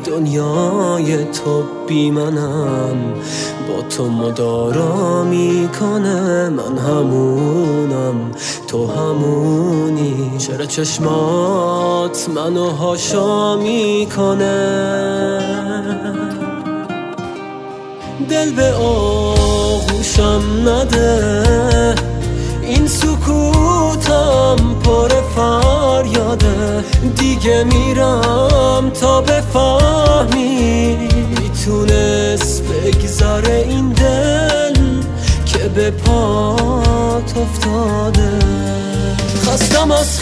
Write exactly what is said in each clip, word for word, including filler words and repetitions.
دنیای تو بی منم، با تو مدارا میکنه. من همونم تو همونی، چرا چشمات منو هاشا میکنه؟ دل به آغوشم نده، این سکوتم پر فریاده. دیگه میرم تا بفهمی، میتونست بگذره این دل که به پات افتاده. خستم از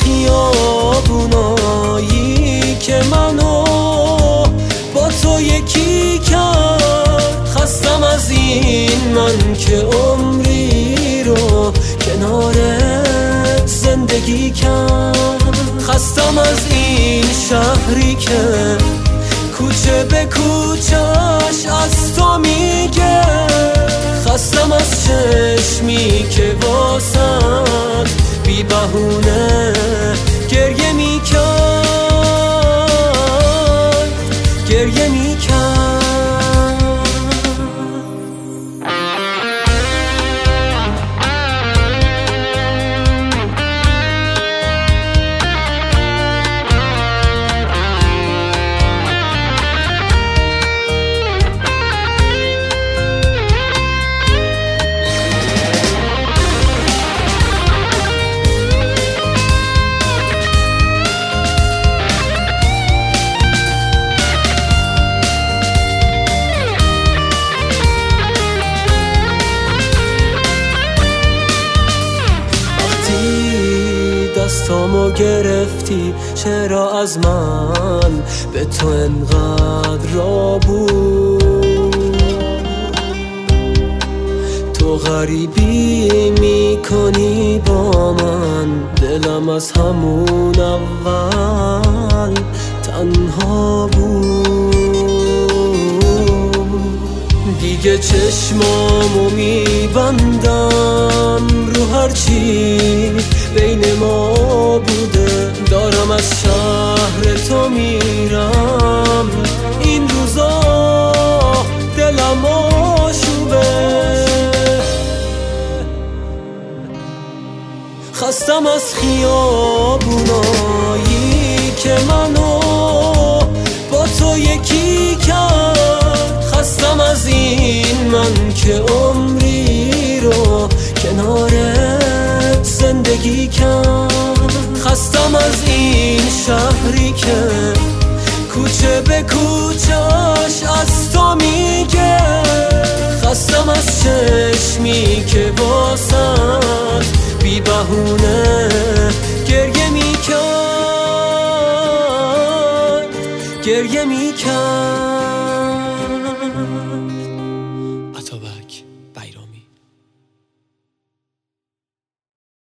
خیابونایی که منو با تو یکی کرد. خستم از این من که عمری رو کنارت زندگی کرد. خستم از این شهری که کوچه به کوچش از تو میگه. خستم از چشمی که واسد بی بهونه گریه میکرد، گریه میکرد. دستامو گرفتی، چرا از من به تو انقدر را بود؟ تو غریبی میکنی با من، دلم از همون اول تنها بود. دیگه چشمامو میبندم رو هرچی بین ما بوده. دارم از شهر تو میرم این روزا، دلم آشوبه. خستم از خیابونایی که منو با تو یکی کرد. خستم از این من که عمری رو کنارت زندگی کرد. خستم از این شهری که کوچه به کوچش از تو میگه. خستم از چشمی که واسد بی بهونه گریه میکرد، گریه میکرد.